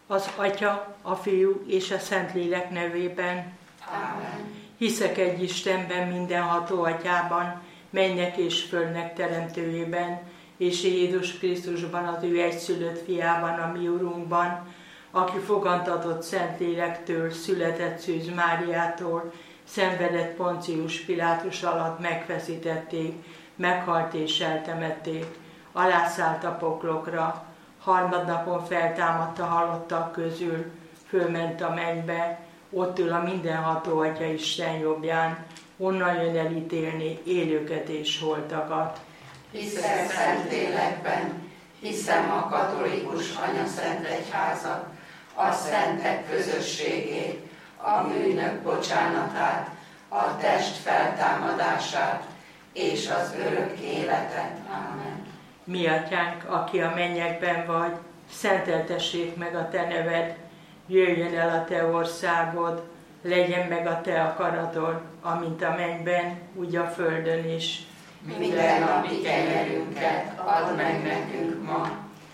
Az Atya, a Fiú és a Szentlélek nevében. Ámen. Hiszek egy Istenben, mindenható Atyában, mennek és földnek teremtőjében, és Jézus Krisztusban, az ő egyszülött fiában, a mi Urunkban, aki fogantatott Szentlélektől, született Szűz Máriától, szenvedett Poncius Pilátus alatt, megfeszítették, meghalt és eltemették, alászállt a poklokra, harmadnapon feltámadt a halottak közül, fölment a mennybe, ott ül a mindenható Atya Isten jobbján, onnan jön elítélni élőket és holtakat. Hiszek Szentlélekben, hiszem a katolikus anyaszentegyházat, a szentek közösségét, a bűnök bocsánatát, a test feltámadását és az örök életet. Amen. Mi Atyánk, aki a mennyekben vagy, szenteltessék meg a Te neved, jöjjön el a Te országod, legyen meg a Te akaratod, amint a mennyben, úgy a földön is. Minden napi kenyerünket add meg nekünk ma,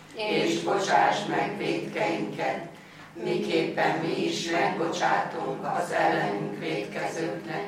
és bocsáss meg vétkeinket, miképpen mi is megbocsátunk az ellenünk vétkezőknek,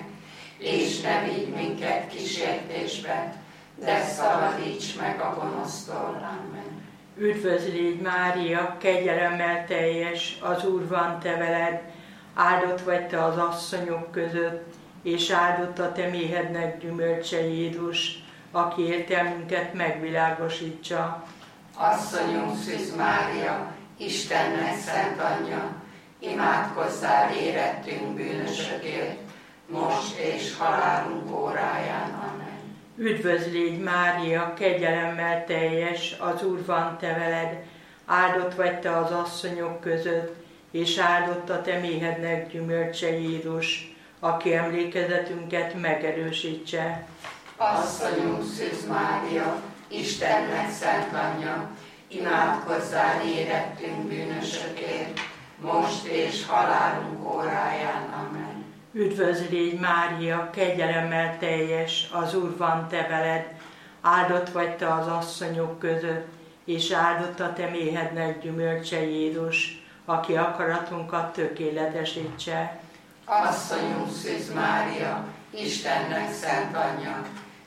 és ne vigy minket kísértésbe, de szabadíts meg a gonosztól. Amen. Üdvözlégy Mária, kegyelemmel teljes, az Úr van te veled, áldott vagy te az asszonyok között, és áldott a te méhednek gyümölcse Jézus, aki értelmünket megvilágosítsa. Asszonyunk Szűz Mária, Istennek szent anyja, imádkozzál érettünk bűnösökért, most és halálunk óráján. Amen. Üdvözlégy Mária, kegyelemmel teljes, az Úr van te veled, áldott vagy te az asszonyok között, és áldott a te méhednek gyümölcse Jézus, aki emlékezetünket megerősítse. Asszonyunk Szűz Mária, Istennek szent anyja, imádkozzál érettünk bűnösökért, most és halálunk óráján. Amen. Üdvözlégy Mária, kegyelemmel teljes, az Úr van te veled, áldott vagy te az asszonyok között, és áldott a te méhednek gyümölcse Jézus, aki akaratunkat tökéletesítse. Asszonyunk Szűz Mária, Istennek szent anyja,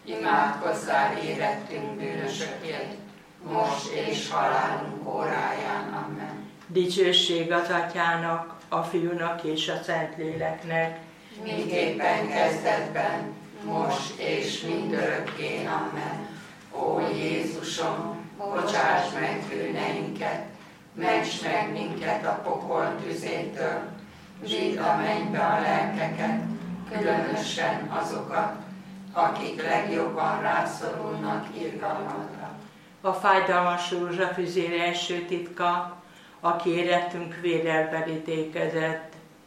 imádkozzál érettünk bűnösökért, most és halálunk óráján. Amen. Dicsőség az Atyának, a Fiúnak és a Szentléleknek, miképpen kezdetben, most és mindörökkén. Amen. Ó Jézusom, bocsáss meg bűneinket, ments meg minket a pokol tüzétől, vidd a mennybe a lelkeket, különösen azokat, akik legjobban rászorulnak irgalmadra. A fájdalmas rózsafüzér első titka, aki érettünk vérrel verítékezett.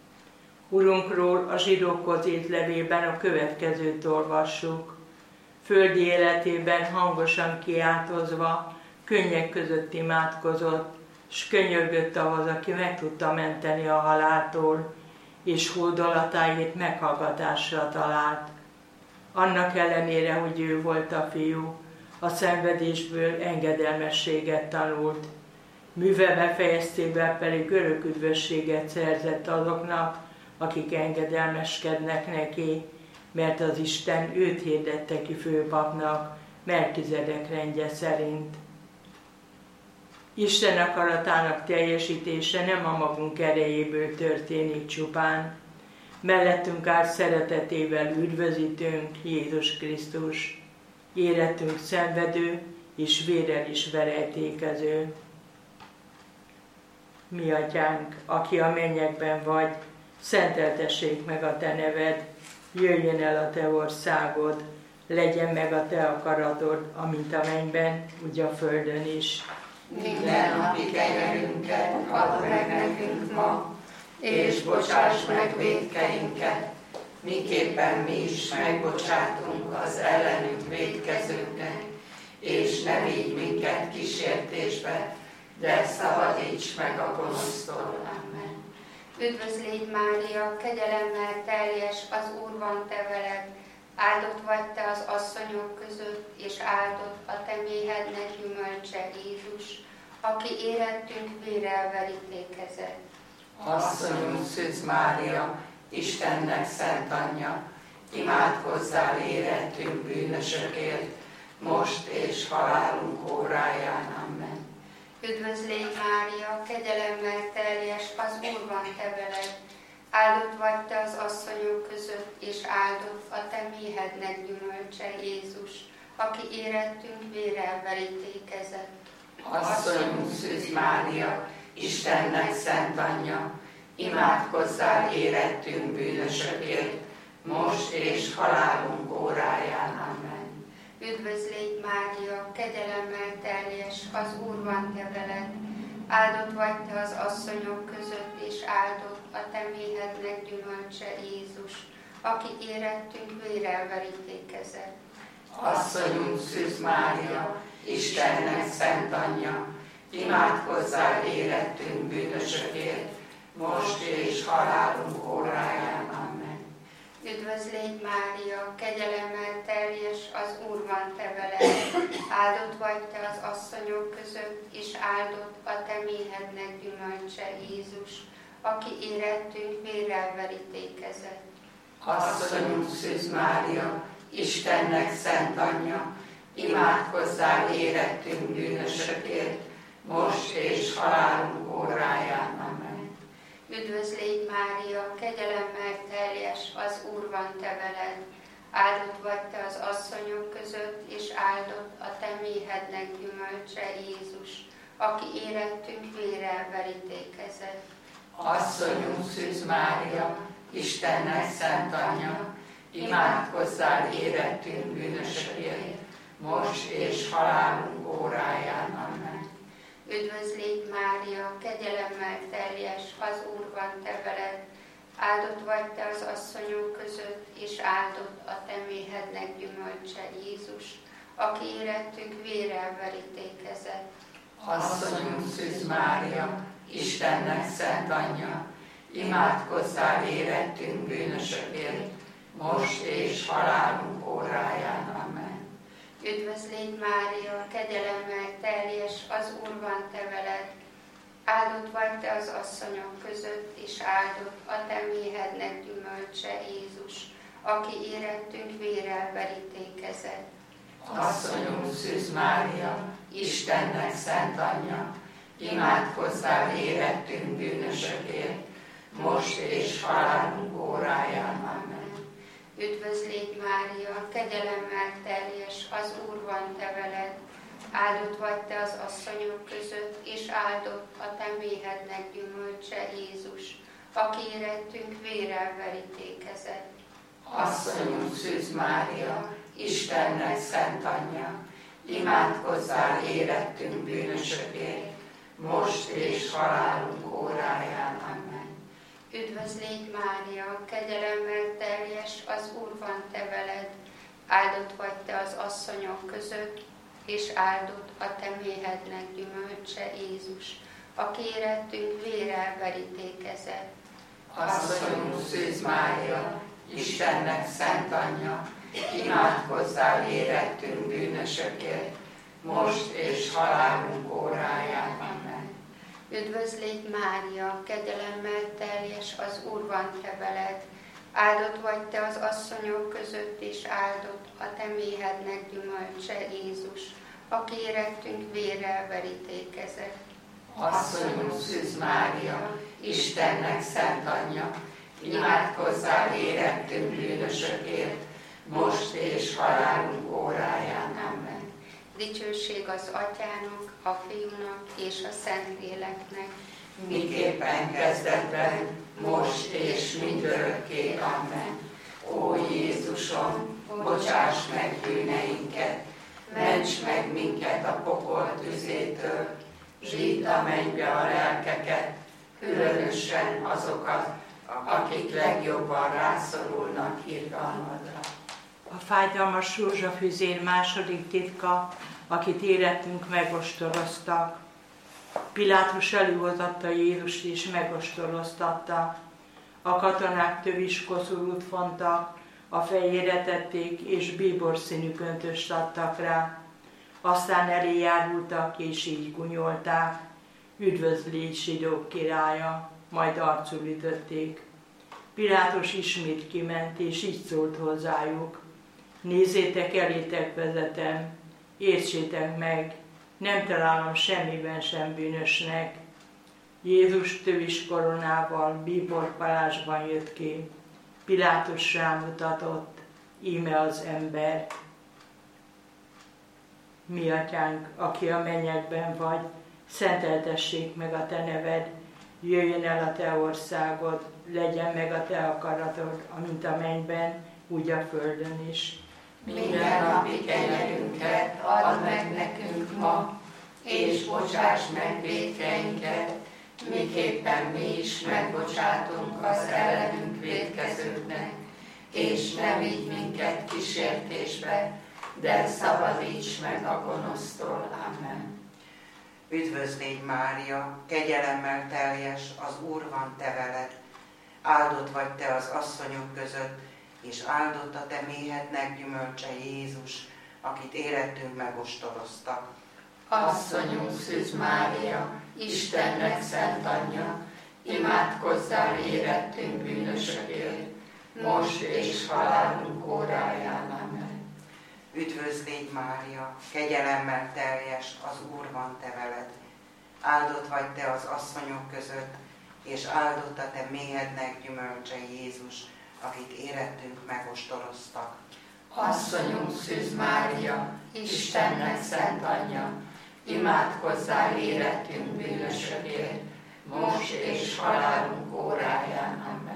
Urunkról a zsidókhoz írt levélben a következőt olvassuk. Földi életében hangosan kiáltozva, könnyek között imádkozott, s könyörgött ahhoz, aki meg tudta menteni a haláltól, és hódolatáit meghallgatásra talált. Annak ellenére, hogy ő volt a fiú, a szenvedésből engedelmességet tanult. Műve befejeztével pedig örök üdvösséget szerzett azoknak, akik engedelmeskednek neki, mert az Isten őt hirdette ki főpapnak, Melkizedek rendje szerint. Isten akaratának teljesítése nem a magunk erejéből történik csupán. Mellettünk áll szeretetével üdvözítőnk, Jézus Krisztus, érettünk szenvedő és vérrel is verejtékező. Mi Atyánk, aki a mennyekben vagy, szenteltessék meg a te neved, jöjjön el a te országod, legyen meg a te akaratod, amint a mennyben, úgy a földön is. Minden napi kenyerünket add meg nekünk ma, és bocsáss meg vétkeinket, miképpen mi is megbocsátunk az ellenünk vétkezőknek, és ne vigy minket kísértésbe, de szabadíts meg a gonosztól. Amen. Üdvözlégy Mária, kegyelemmel teljes, az Úr van te veled, áldott vagy te az asszonyok között, és áldott a te méhednek gyümölcse Jézus, aki érettünk vérrel verítékezett. Asszonyunk Szűz Mária, Istennek szent anyja, imádkozzál érettünk bűnösökért, most és halálunk óráján. Amen. Üdvözl légy Mária, kegyelemmel teljes, az Úr van te veled. Áldott vagy te az asszonyok között, és áldott a te méhednek gyümölcse, Jézus, aki érettünk vérrel verítékezett. Asszonyunk Szűz Mária, Istennek szent anyja, imádkozzál érettünk bűnösökért, most és halálunk óráján. Amen. Üdvözl légy Mária, kegyelemmel teljes, az Úr van te veled. Áldott vagy te az asszonyok között, és áldott a te méhednek gyümölcse, Jézus, aki érettünk vérrel verítékezett. Asszonyunk Szűz Mária, Istennek szent anyja, imádkozzál érettünk bűnösökért, most és halálunk óráján. Amen. Üdvözl légy Mária, kegyelemmel teljes, az Úr van te veled. Áldott vagy te az asszonyok között, és áldott a te méhednek gyümölcse, Jézus, aki érettünk vérrel verítékezett. Asszonyunk Szűz Mária, Istennek szent anyja, imádkozzál érettünk bűnösökért, most és halálunk óráján. Amen. Üdvözl légy Mária, kegyelemmel teljes, az Úr van te veled. Áldott vagy te az asszonyok között, és áldott a te méhednek gyümölcse, Jézus, aki érettünk vérrel verítékezett. Asszonyunk Szűz Mária, Istennek szent anyja, imádkozzál érettünk bűnösökért, most és halálunk óráján. Amen. Üdvözl légy Mária, kegyelemmel teljes, az Úr van te veled. Áldott vagy te az asszonyok között, és áldott a te méhednek gyümölcse, Jézus, aki érettünk vérrel verítékezett. Asszonyunk Szűz Mária, Istennek szent anyja, imádkozzál érettünk bűnösökért, most és halálunk óráján. Amen. Üdvözl légy Mária, kegyelemmel teljes, az Úr van te veled. Áldott vagy te az asszonyok között, és áldott a te méhednek gyümölcse, Jézus, aki érettünk vérrel verítékezett. Asszonyunk Szűz Mária, Istennek szent anyja, imádkozzál érettünk bűnösökért, most és halálunk óráján. Amen. Üdvözl légy Mária, kegyelemmel teljes, az Úr van te veled. Áldott vagy te az asszonyok között, és áldott a te méhednek gyümölcse, Jézus, aki érettünk vérrel verítékezett. Asszonyunk Szűz Mária, Istennek szent anyja, imádkozzál érettünk bűnösökért, most és halálunk óráján. Amen. Üdvözl légy Mária, kegyelemmel teljes, az Úr van te veled. Áldott vagy te az asszonyok között, és áldott a te méhednek gyümölcse, Jézus, aki érettünk vérrel verítékezett. Asszonyunk Szűz Mária, Istennek szent anyja, imádkozzál érettünk bűnösökért, most és halálunk óráján. Amen. Üdvözl légy Mária, kegyelemmel teljes, az Úr van te veled. Áldott vagy te az asszonyok között, és áldott a te méhednek gyümölcse, Jézus, aki érettünk vérrel verítékezett. Asszonyunk Szűz Mária, Istennek szent anyja, imádkozzál érettünk bűnösökért, most és halálunk óráján. Amen. Dicsőség az Atyának, a Fiúnak és a Szentléleknek, miképpen kezdetben, most és mindörökké. Amen. Ó Jézusom, bocsáss meg bűneinket, ments meg minket a pokol tüzétől, zsídd a mennybe a lelkeket, különösen azokat, akik legjobban rászorulnak irgalmadra. A fájdalmas rózsafüzér második titka, akit érettünk megostoroztak. Pilátus előhozatta Jézust és megostoroztatta. A katonák tövis koszorút fontak, a fejére tették és bíborszínű köntöst adtak rá. Aztán elé járultak, és így gunyolták: üdvözlégy, zsidók királya, majd arcul ütötték. Pilátus ismét kiment, és így szólt hozzájuk: nézzétek, elétek vezetem, értsétek meg, nem találom semmiben sem bűnösnek. Jézus tövis koronával, bíborpalásban jött ki. Pilátus rámutatott: íme az ember. Mi atyánk, aki a mennyekben vagy, szenteltessék meg a te neved, jöjjön el a te országod, legyen meg a te akaratod, amint a mennyben, úgy a földön is. Minden napi kenyerünket add meg nekünk ma, és bocsáss meg vétkeinket, miképpen mi is megbocsátunk az ellenünk vétkezőknek, és ne vigy minket kísértésbe, de szabadíts meg a gonosztól. Amen. Üdvözlégy Mária, kegyelemmel teljes, az Úr van te veled. Áldott vagy te az asszonyok között, és áldott a te méhednek gyümölcse Jézus, akit érettünk megostoroztak. Asszonyunk Szűz Mária, Istennek szent anyja, imádkozzál érettünk bűnösökért, most és halálunk óráján. Amen. Üdvözlégy Mária, kegyelemmel teljes, az Úr van te veled. Áldott vagy te az asszonyok között, és áldott a te méhednek gyümölcse Jézus, akit érettünk megostoroztak. Asszonyunk Szűz Mária, Istennek szent anyja, imádkozzál érettünk bűnösökért, most és halálunk óráján. Amen.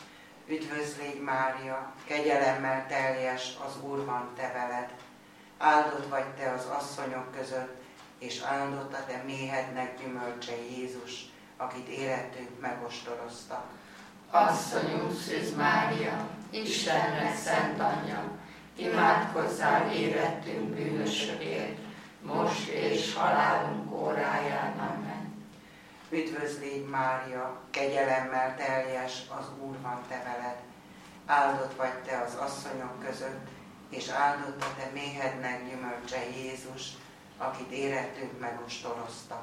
Üdvözlégy Mária, kegyelemmel teljes, az Úr van te veled. Áldott vagy te az asszonyok között, és áldott a te méhednek gyümölcse Jézus, akit érettünk megostoroztak. Asszonyunk Szűz Mária, Istennek szent anyja, imádkozzál érettünk bűnösökért, most és halálunk óráján. Amen. Üdvözlégy Mária, kegyelemmel teljes, az Úr van te veled. Áldott vagy te az asszonyok között, és áldott a te méhednek gyümölcse Jézus, akit érettünk megostoroztak.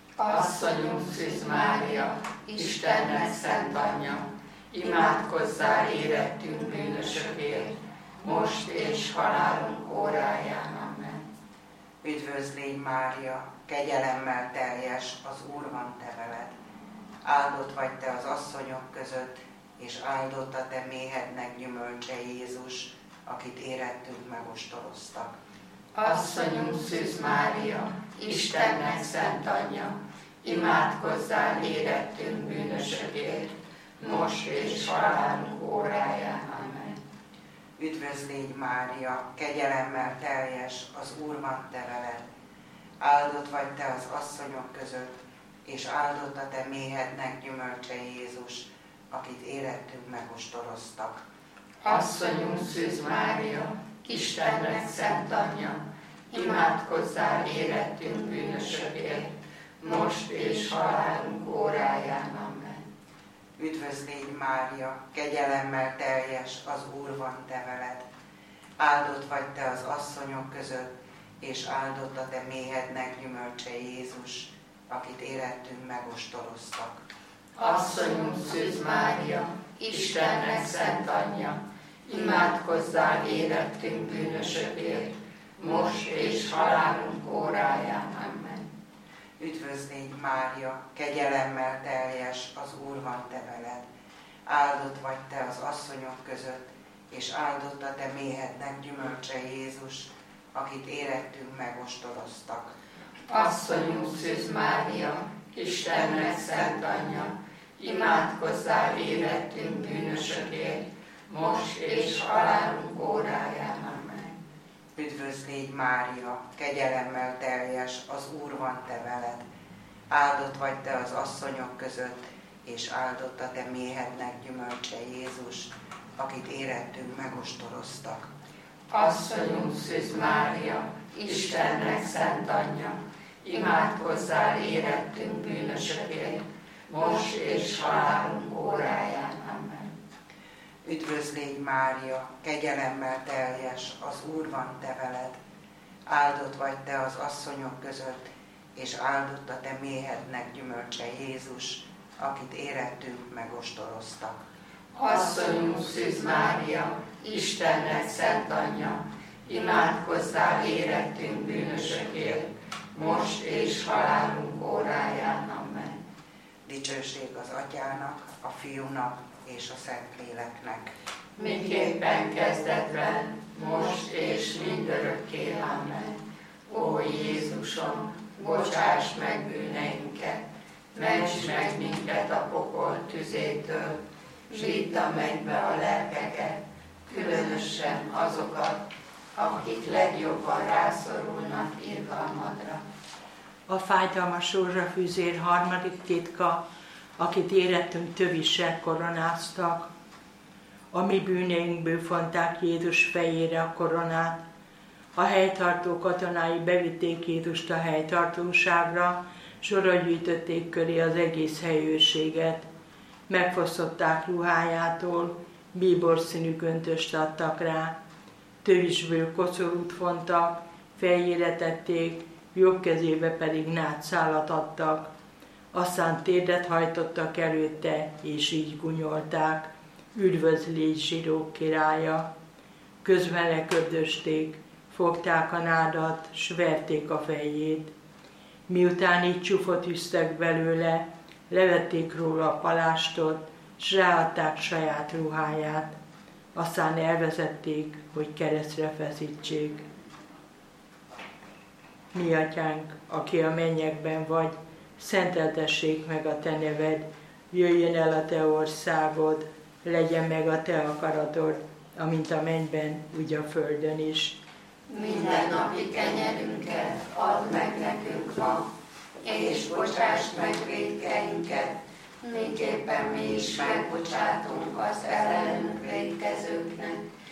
Asszonyunk Szűz Mária, Istennek szent anyja, imádkozzál érettünk bűnösökért, most és halálunk óráján. Amen. Üdvözlégy Mária, kegyelemmel teljes, az Úr van te veled. Áldott vagy te az asszonyok között, és áldott a te méhednek gyümölcse Jézus, akit érettünk megostoroztak. Asszonyunk Szűz Mária, Istennek szent anyja, imádkozzál érettünk bűnösökért, most és halálunk óráján. Amen. Üdvözlégy Mária, kegyelemmel teljes, az Úr van te veled. Áldott vagy te az asszonyok között, és áldott a te méhednek gyümölcse Jézus, akit érettünk megostoroztak. Asszonyunk Szűz Mária, Istennek szent anyja, imádkozzál érettünk bűnösökért, most és halálunk óráján. Amen. Üdvözlégy Mária, kegyelemmel teljes, az Úr van te veled. Áldott vagy te az asszonyok között, és áldott a te méhednek gyümölcse Jézus, akit érettünk megostoroztak. Asszonyunk Szűz Mária, Istennek szent anyja, imádkozzál érettünk bűnösökért, most és halálunk óráján. Amen. Üdvözlégy Mária, kegyelemmel teljes, az Úr van te veled. Áldott vagy te az asszonyok között, és áldott a te méhednek gyümölcse Jézus, akit érettünk megostoroztak. Asszonyunk Szűz Mária, Istennek szent anyja, imádkozzál érettünk bűnösökért, most és halálunk óráján. Amen. Üdvözlégy Mária, kegyelemmel teljes, az Úr van te veled. Áldott vagy te az asszonyok között, és áldott a te méhednek gyümölcse Jézus, akit érettünk megostoroztak. Asszonyunk Szűz Mária, Istennek szent anyja, imádkozzál érettünk bűnösökért, most és halálunk óráján. Amen. Üdvözlégy Mária, kegyelemmel teljes, az Úr van te veled. áldott vagy te az asszonyok között, és áldott a te méhednek gyümölcse Jézus, akit érettünk megostoroztak. Asszonyunk Szűz Mária, Istennek szent anyja, imádkozzál érettünk bűnösökért, most és halálunk óráján. Amen. Dicsőség az Atyának, a Fiúnak és a Szentléleknek. Miképpen kezdetben, most és mindörökké. Amen. Ó Jézusom, bocsáss meg bűneinket, ments meg minket a pokol tüzétől, s vidd a mennybe a lelkeket, különösen azokat, akik legjobban rászorulnak irgalmadra. A fájdalmas rózsafűzér harmadik titka, akit érettünk tövissel koronáztak. A mi bűneinkből fonták Jézus fejére a koronát. A helytartó katonái bevitték Jézust a helytartóságra, sorra gyűjtötték köré az egész helyőrséget. Megfosztották ruhájától, bíborszínű köntöst adtak rá. Tövisből kocorút fontak, fejére tették, jobb kezébe pedig nátszálat adtak. Aztán térdet hajtottak előtte, és így gunyolták: üdvözlégy zsidók királya! Közben lekördösték, fogták a nádat, s verték a fejét. Miután így csúfot üztek belőle, levették róla a palástot, s ráadták saját ruháját. Aztán elvezették, hogy keresztre feszítsék. Mi atyánk, aki a mennyekben vagy, szenteltessék meg a te neved, jöjjön el a te országod, legyen meg a te akaratod, amint a mennyben, úgy a földön is. Minden napi kenyerünket add meg nekünk ma, és bocsásd meg vétkeinket, miképpen mi is megbocsátunk az ellenünk vétkezőknek,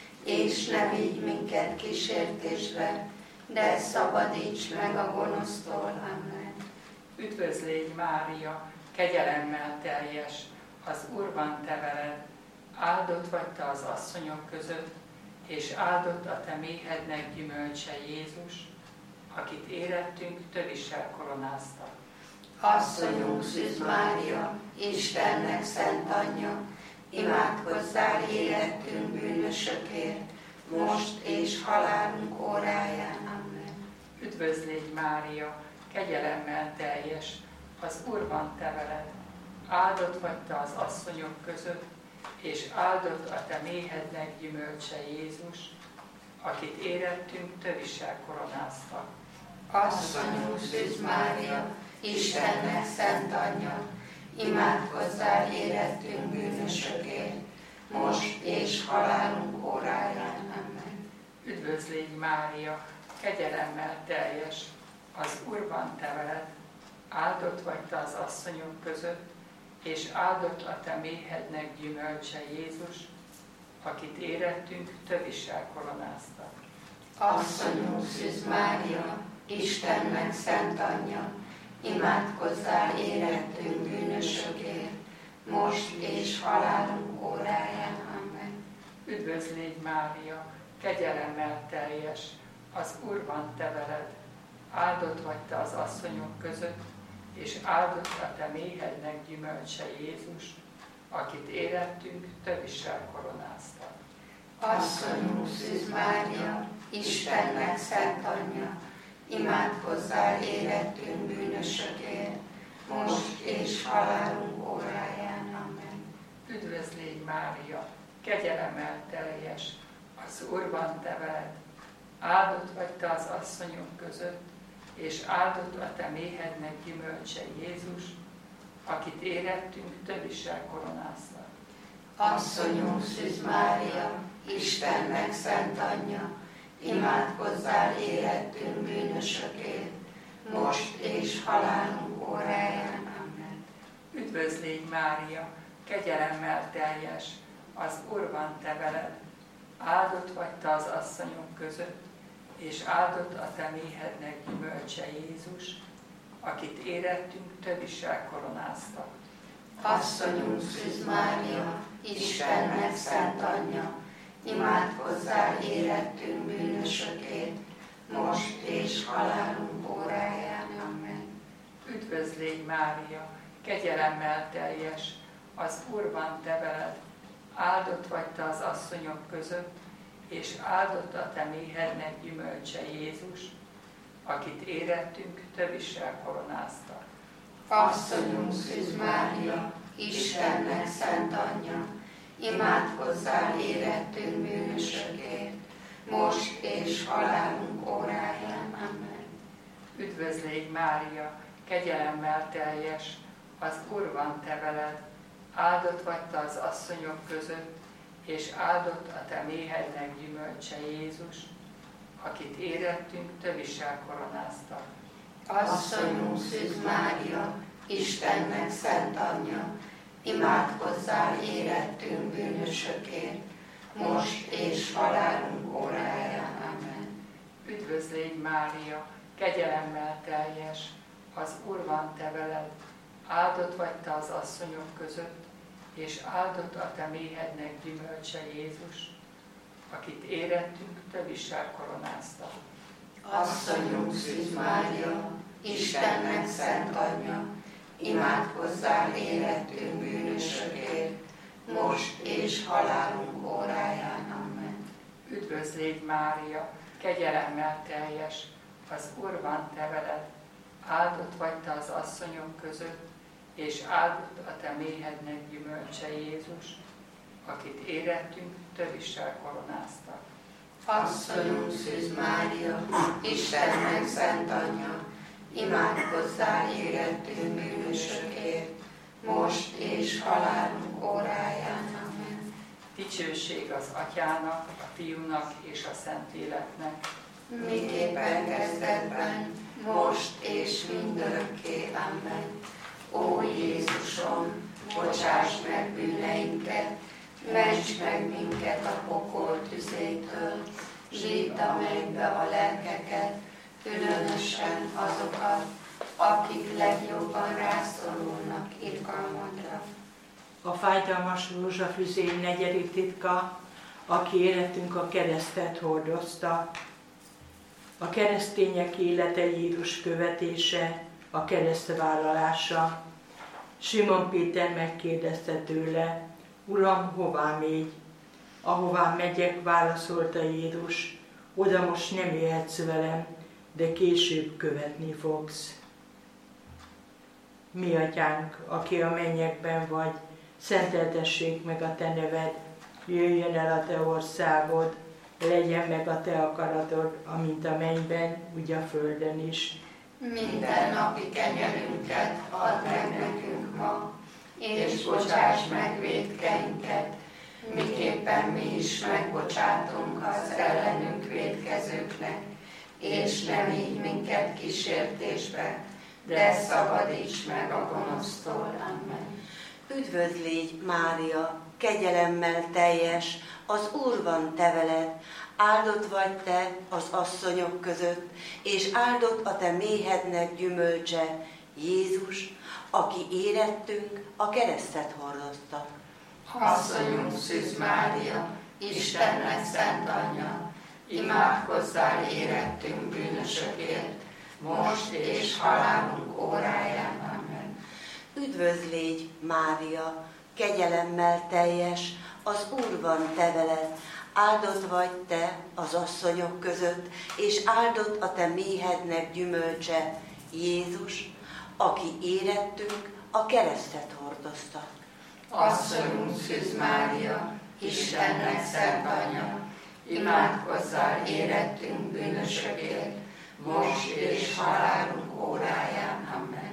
és ne vigy minket kísértésbe, de szabadíts meg a gonosztól. Amen. Üdvözlégy Mária, kegyelemmel teljes, az Úr van te veled, áldott vagy te az asszonyok között, és áldott a te méhednek gyümölcse Jézus, akit érettünk tövissel koronáztak. Asszonyunk Szűz Mária, Istennek szent anyja, imádkozzál érettünk bűnösökért, most és halálunk óráján. Amen. Üdvözlégy Mária, kegyelemmel teljes, az Úr van te veled, áldott vagy te az asszonyok között, és áldott a te méhednek gyümölcse Jézus, akit érettünk tövissel koronáztak. Asszonyunk Szűz Mária, Istennek szent anyja, imádkozzál érettünk bűnösökért, most és halálunk óráján. Amen. Üdvözlégy Mária, kegyelemmel teljes, az Úr van te veled, áldott vagy te az asszonyok között, és áldott a te méhednek gyümölcse Jézus, akit érettünk tövissel koronáztak. Asszonyunk Szűz Mária, Istennek szent anyja, imádkozzál érettünk bűnösökért, most és halálunk óráján. Amen. Üdvözlégy Mária, kegyelemmel teljes, az Úr van te veled, áldott vagy te az asszonyok között, és áldott a te méhednek gyümölcse Jézus, akit érettünk tövissel koronáztak. Asszonyunk Szűz Mária, Istennek szent anyja, imádkozzál érettünk bűnösökért, most és halálunk óráján. Amen. Üdvözlégy Mária, kegyelemmel teljes, az Úr van te veled, áldott vagy te az asszonyok között, és áldott a te méhednek gyümölcse Jézus, akit érettünk tövissel koronáztak. Asszonyunk Szűz Mária, Istennek szent anyja, imádkozzál érettünk bűnösökért, most és halálunk óráján. Amen. Üdvözlégy Mária, kegyelemmel teljes, az Úr van te veled, áldott vagy te az asszonyok között, és áldott a te méhednek gyümölcse Jézus, akit érettünk tövissel koronáztak. Asszonyunk Szűz Mária, Istennek szent anyja, imádkozzál érettünk bűnösökért, most és halálunk óráján. Amen. Üdvözl légy, Mária, kegyelemmel teljes, az Úr van te veled, áldott vagy te az asszonyok között, és áldott a te méhednek gyümölcse Jézus, akit érettünk tövissel koronáztak. Asszonyunk Szűz Mária, Istennek szent anyja, imádkozzál érettünk bűnösökért, most és halálunk óráján. Amen. Üdvözl légy, Mária, kegyelemmel teljes, az Úr van te veled, áldott vagy te az asszonyok között, és áldott a te méhednek gyümölcse Jézus, akit érettünk tövissel koronáztak. Asszonyunk Szűz Mária, Istennek szent anyja, imádkozzál érettünk bűnösökért, most és halálunk óráján. Amen. Üdvözl légy, Mária, kegyelemmel teljes, az Úr van te veled, áldott vagy te az asszonyok között, és áldott a te méhednek gyümölcse Jézus, akit érettünk tövissel koronáztak. Asszonyunk Szűz Mária, Istennek szent anyja, imádkozzál érettünk bűnösökért, most és halálunk óráján. Amen. Üdvözl légy, Mária, kegyelemmel teljes, az Úr van te veled, áldott vagy te az asszonyok között, és áldott a te méhednek gyümölcse Jézus, akit érettünk tövissel koronáztak. Asszonyunk Szűz Mária, Istennek szent anyja, imádkozzál érettünk bűnösökért, most és halálunk óráján. Amen. Dicsőség az Atyának, a Fiúnak és a Szentléleknek, miképpen kezdetben, most és mindörökké. Amen. Ó Jézusom, bocsáss meg bűneinket, ments meg minket a pokol tüzétől, zsídd a mennybe a lelkeket, különösen azokat, akik legjobban rászorulnak irgalmadra. A fájdalmas rózsafüzér negyedik titka, aki életünk a keresztet hordozta. A keresztények élete Jézus követése, a keresztvállalása. Simon Péter megkérdezte tőle, Uram, hová mégy? Ahová megyek, válaszolta Jézus, oda most nem jöhetsz velem, de később követni fogsz. Mi Atyánk, aki a mennyekben vagy, szenteltessék meg a te neved, jöjjön el a te országod, legyen meg a te akaratod, amint a mennyben, úgy a földön is. Minden napi kenyerünket add meg nekünk ma, és bocsáss meg vétkeinket, miképpen mi is megbocsátunk az ellenünk vétkezőknek, és ne vigy minket kísértésbe, de szabadíts meg a gonosztól. Amen. Üdvözl légy, Mária, kegyelemmel teljes, az Úr van te veled, áldott vagy te az asszonyok között, és áldott a te méhednek gyümölcse, Jézus, aki érettünk a keresztet hordozta. Asszonyunk Szűz Mária, Istennek szent anyja, imádkozzál érettünk bűnösökért, most és halálunk óráján. Amen. Üdvözl légy, Mária, kegyelemmel teljes, az Úr van te veled, áldott vagy te az asszonyok között, és áldott a te méhednek gyümölcse, Jézus, aki érettünk a keresztet hordozta. Asszonyunk Szűz Mária, Istennek szent anyja, imádkozzál érettünk bűnösökért, most és halálunk óráján. Amen.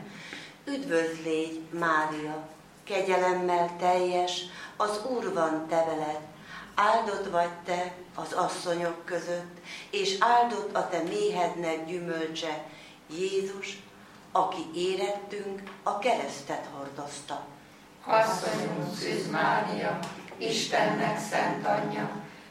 Üdvözl légy, Mária, kegyelemmel teljes, az Úr van te veled, áldott vagy te az asszonyok között, és áldott a te méhednek gyümölcse, Jézus, aki érettünk a keresztet hordozta. Asszonyunk Szűz Mária, Istennek szent anyja,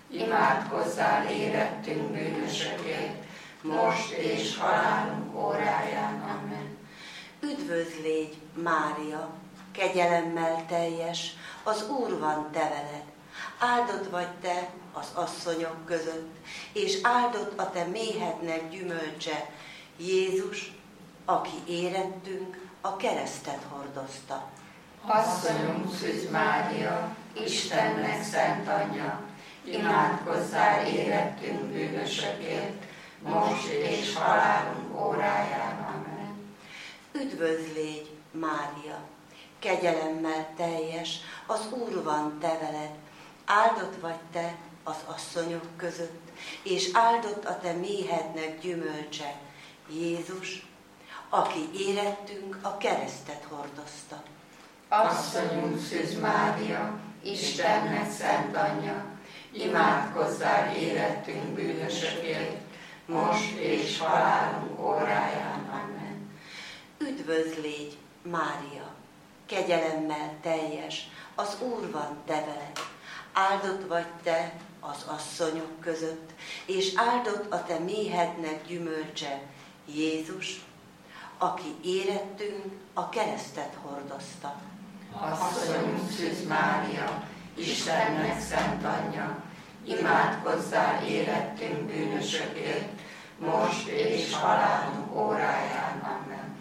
imádkozzál érettünk bűnösökért, most és halálunk óráján. Amen. Üdvözl légy, Mária, kegyelemmel teljes, az Úr van te veled, Áldott vagy te az asszonyok között, és áldott a te méhednek gyümölcse, Jézus, aki érettünk, a keresztet hordozta. Asszonyunk Szűz Mária, Istennek szent anyja, imádkozzál érettünk bűnösökért, most és halálunk óráján. Amen. Üdvözlégy, Mária, kegyelemmel teljes, az Úr van te veled, áldott vagy te az asszonyok között, és áldott a te méhednek gyümölcse, Jézus, aki érettünk, a keresztet hordozta. Asszonyunk Szűz Mária, Istennek szent anyja, imádkozzál érettünk bűnösökért, most és halálunk óráján. Amen. Üdvözlégy, Mária, kegyelemmel teljes, az Úr van te veled, áldott vagy te az asszonyok között, és áldott a te méhednek gyümölcse, Jézus, aki érettünk, a keresztet hordozta. Asszonyunk Szűz Mária, Istennek szent anyja, imádkozzál érettünk bűnösökért, most és halálunk óráján. Amen.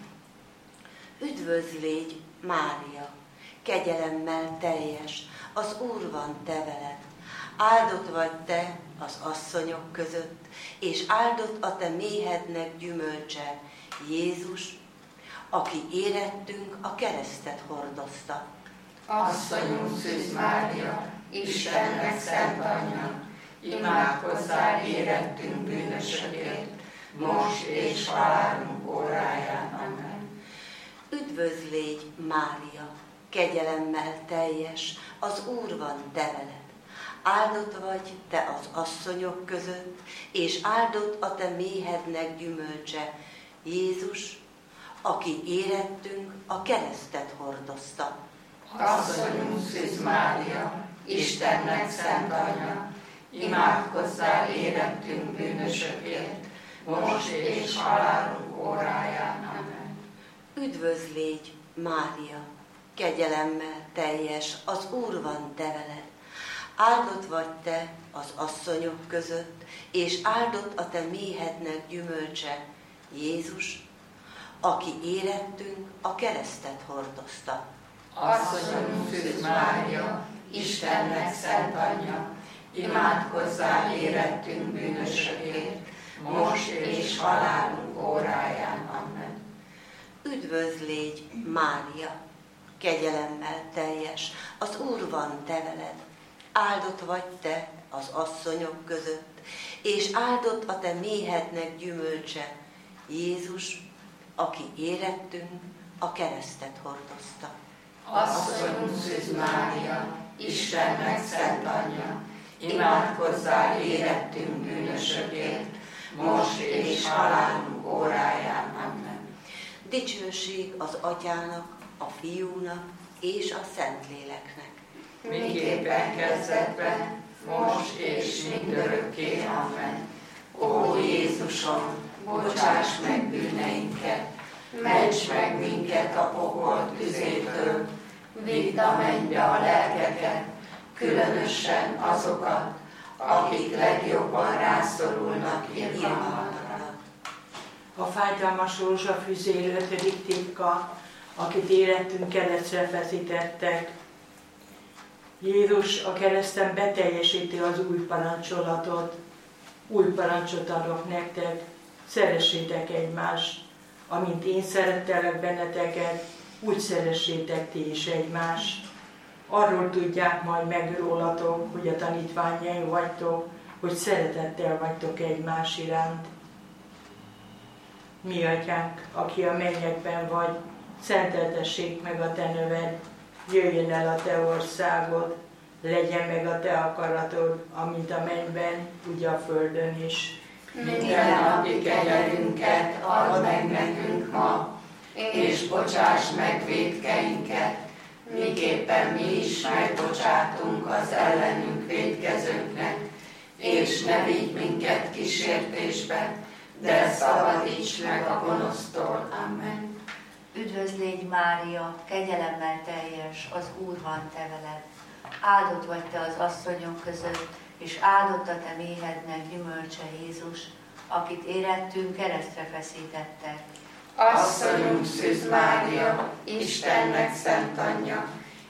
Üdvözlégy, Mária, kegyelemmel teljes, az Úr van te veled, áldott vagy te az asszonyok között, és áldott a te méhednek gyümölcse, Jézus, aki érettünk, a keresztet hordozta. Asszonyunk Szűz Mária, Istennek szent anyja, imádkozzál érettünk bűnösökért, most és halálunk óráján. Amen. Üdvözlégy, Mária, kegyelemmel teljes, az Úr van te veled, áldott vagy te az asszonyok között, és áldott a te méhednek gyümölcse, Jézus, aki érettünk, a keresztet hordozta. Asszonyunk Szűz Mária, Istennek szent anyja, imádkozzál érettünk bűnösökért, most és halálunk óráján. Amen. Üdvözlégy, Mária, kegyelemmel teljes, az Úr van te veled, áldott vagy te az asszonyok között, és áldott a te méhednek gyümölcse, Jézus, aki érettünk, a keresztet hordozta. Asszonyunk Szűz Mária, Istennek szent anyja, imádkozzál érettünk bűnösökért, most és halálunk óráján. Amen. Üdvözlégy, Mária, kegyelemmel teljes, az Úr van te veled, áldott vagy te az asszonyok között, és áldott a te méhednek gyümölcse, Jézus, aki érettünk, a keresztet hordozta. Asszonyunk Szűz Mária, Istennek szent anyja, imádkozzál érettünk bűnösökért, most és halálunk óráján. Amen. Dicsőség az Atyának, a Fiúnak és a Szentléleknek. Miképpen kezdetben, most és mindörökké. Amen. Ó Jézusom, bocsáss meg bűneinket, ments meg minket a pokol tüzétől, vidd a mennybe a lelkeket, különösen azokat, akik legjobban rászorulnak irgalmadra. A fájdalmas rózsafüzér 5. titka, akit életünk keresztre feszítettek. Jézus a kereszten beteljesíti az új parancsolatot. Új parancsot adok nektek, szeressétek egymást. Amint én szerettelek benneteket, úgy szeressétek ti is egymást. Arról tudják majd meg rólatok, hogy a tanítványaim vagytok, hogy szeretettel vagytok egymás iránt. Mi Atyánk, aki a mennyekben vagy, szenteltessék meg a te neved, jöjjön el a te országod, legyen meg a te akaratod, amint a mennyben, úgy a földön is. Minden napi kenyerünket add meg nekünk ma, és bocsáss meg vétkeinket, miképpen mi is megbocsátunk az ellenünk vétkezőknek, és ne vigy minket kísértésbe, de szabadíts meg a gonosztól. Amen. Üdvözlégy, Mária, kegyelemmel teljes, az Úr van te veled. áldott vagy te az asszonyok között, és áldott a te méhednek gyümölcse Jézus, akit érettünk keresztre feszítettek. Asszonyunk Szűz Mária, Istennek szent anyja,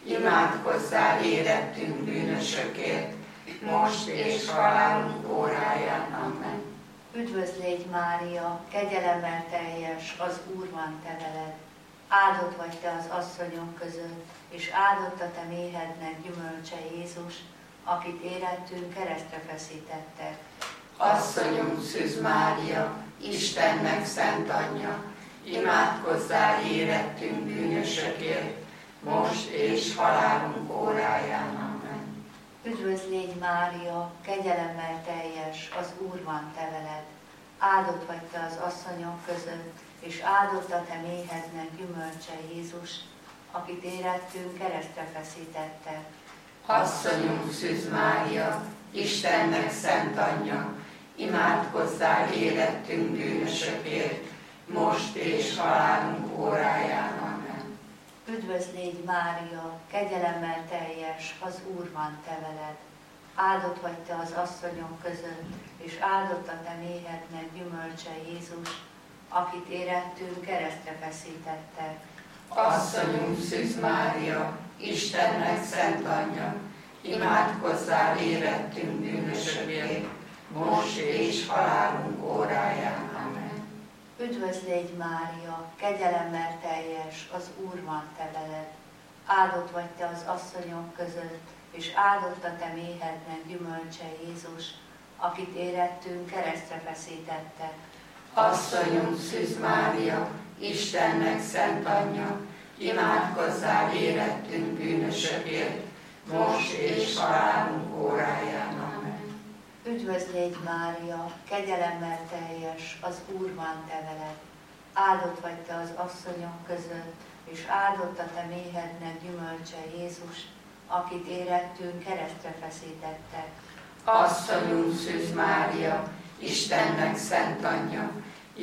imádkozzál érettünk bűnösökért, most és halálunk óráján. Amen. Üdvözl légy Mária, kegyelemmel teljes, az Úr van te veled. Áldott vagy te az asszonyok között, és áldott a te méhednek gyümölcse Jézus, akit érettünk keresztre feszítettek. Asszonyunk Szűz Mária, Istennek szent anyja, imádkozzál érettünk bűnösökért, most és halálunk óráján. Amen. Üdvözl légy Mária, kegyelemmel teljes, az Úr van te veled. Áldott vagy te az asszonyok között, és áldott a te méhednek gyümölcse Jézus, akit érettünk keresztre feszítettek. Asszonyunk Szűz Mária, Istennek szent anyja, imádkozzál érettünk bűnösökért, most és halálunk óráján. Amen. Üdvözl légy Mária, kegyelemmel teljes, az Úr van te veled. Áldott vagy te az asszonyok között, és áldott a te méhednek gyümölcse Jézus, akit érettünk keresztre feszítettek. Asszonyunk Szűz Mária, Istennek szent anyja, imádkozzál érettünk bűnösökért, most és halálunk óráján. Amen. Üdvözl légy Mária, kegyelemmel teljes, az Úr van te veled. Áldott vagy te az asszonyok között, és áldott a te méhednek gyümölcse Jézus, akit érettünk keresztre feszítettek. Asszonyunk Szűz Mária, Istennek szent anyja, imádkozzál érettünk bűnösökért, most és halálunk óráján. Amen. Üdvözl légy Mária, kegyelemmel teljes, az Úr van te veled. Áldott vagy te az asszonyok között, és áldott a te méhednek gyümölcse Jézus, akit érettünk keresztre feszítettek. Asszonyunk Szűz Mária, Istennek szent anyja,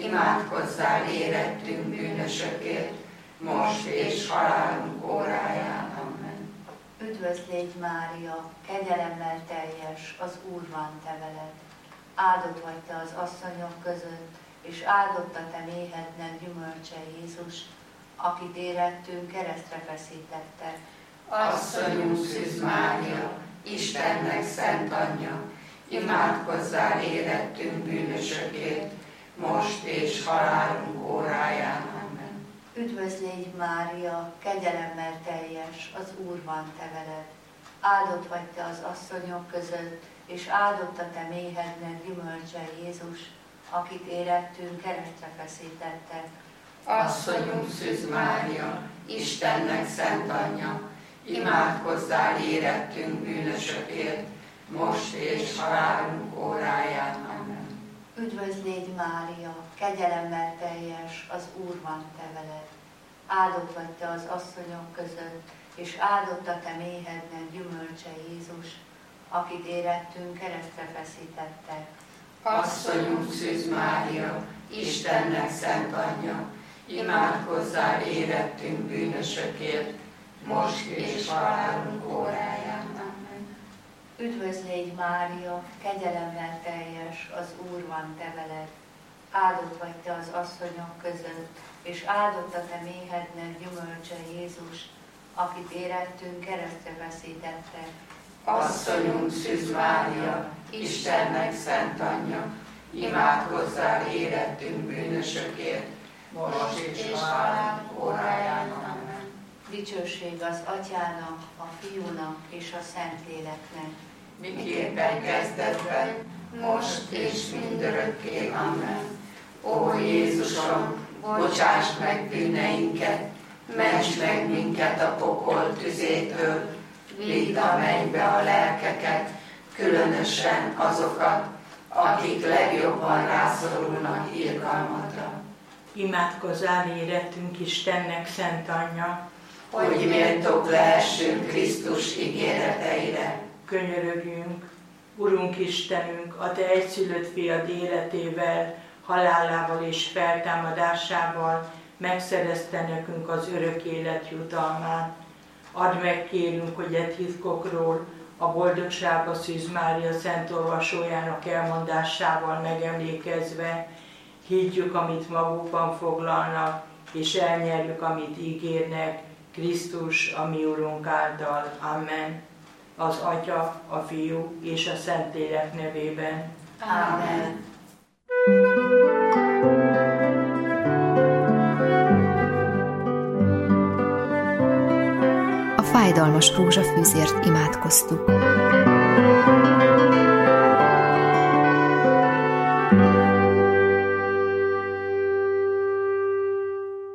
imádkozzál érettünk bűnösökért, most és halálunk óráján. Amen. Üdvözl légy Mária, kegyelemmel teljes, az Úr van te veled. Áldott vagy te az asszonyok között, és áldott a te méhednek gyümölcse Jézus, akit érettünk keresztre feszítettek. Asszonyunk Szűz Mária, Istennek szent anyja, imádkozzál érettünk bűnösökért, most és halálunk óráján. Amen. Üdvözl légy Mária, kegyelemmel teljes, az Úr van te veled. Áldott vagy te az asszonyok között, és áldott a te méhednek gyümölcse Jézus, akit érettünk keresztre feszítettek. Asszonyunk Szűz Mária, Istennek szent anyja, imádkozzál érettünk bűnösökért, most és halálunk óráján. Amen. Üdvözl légy Mária, kegyelemmel teljes, az Úr van te veled. Áldott vagy te az asszonyok között, és áldott a te méhednek gyümölcse Jézus, akit érettünk keresztre feszítettek. Asszonyunk Szűz Mária, Istennek szent anyja, imádkozzál érettünk bűnösökért, most és halálunk óráján. Amen. Üdvözl légy Mária, kegyelemmel teljes, az Úr van te veled. Áldott vagy te az asszonyok között, és áldott a te méhednek gyümölcse Jézus, akit érettünk keresztre feszítettek. Asszonyunk Szűz Mária, Istennek szent anyja, imádkozzál érettünk bűnösökért, most és halálunk óráján. Amen. Dicsőség az Atyának, a Fiúnak és a Szentléleknek. Miképpen kezdetben, most és mindörökké. Amen. Ó Jézusom, bocsáss meg bűneinket, ments meg minket a pokol tüzétől, vidd a mennybe a lelkeket, különösen azokat, akik legjobban rászorulnak irgalmadra. Imádkozzál érettünk Istennek szent anyja, hogy méltók lehessünk Krisztus ígéreteire. Könyörögjünk, Urunk Istenünk, a Te egyszülött fiad életével, halálával és feltámadásával megszerezte nekünk az örök élet jutalmát. Add meg, kérünk, hogy e titkokról a Boldogság a Szűz Mária Szent Olvasójának elmondásával megemlékezve higgyük, amit magukban foglalnak, és elnyerjük, amit ígérnek, Krisztus, a mi Urunk által. Amen. Az Atya, a Fiú és a Szentlélek nevében. Amen. A fájdalmas rózsafűzért imádkoztuk.